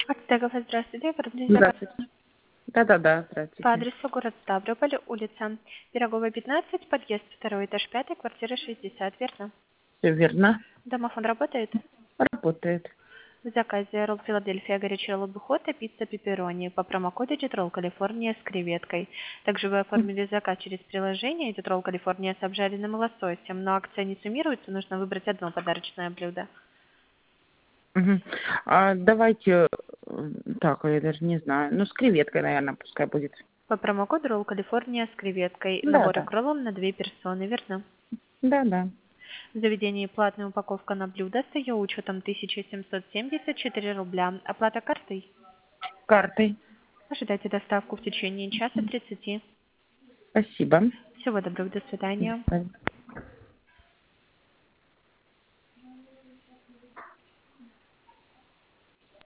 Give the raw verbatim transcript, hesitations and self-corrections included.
Артегов, здравствуйте. Оформили заказ Здравствуйте. Да-да-да, по здравствуйте. адресу город Ставрополь, улица Пироговая, пятнадцать, подъезд второй этаж, пятый, квартира шестьдесят, верно? Все верно. Домофон работает? Работает. В заказе ролл Филадельфия, горячий ролл бухота, пицца пепперони по промокоду идет ролл Калифорния с креветкой. Также вы оформили заказ через приложение, идет ролл Калифорния с обжаренным лососем, но акция не суммируется, нужно выбрать одно подарочное блюдо. Мгм. А, давайте, э, так, я даже не знаю. Ну, с креветкой, наверное, пускай будет. По промокоду ролл Калифорния с креветкой. Наборы Да-да. к роллам на две персоны, верно? Да-да. В заведении платная упаковка на блюдо с ее учетом тысяча семьсот семьдесят четыре рубля. Оплата картой. Картой. Ожидайте доставку в течение часа тридцати. Спасибо. Всего доброго, до До свидания. свидания.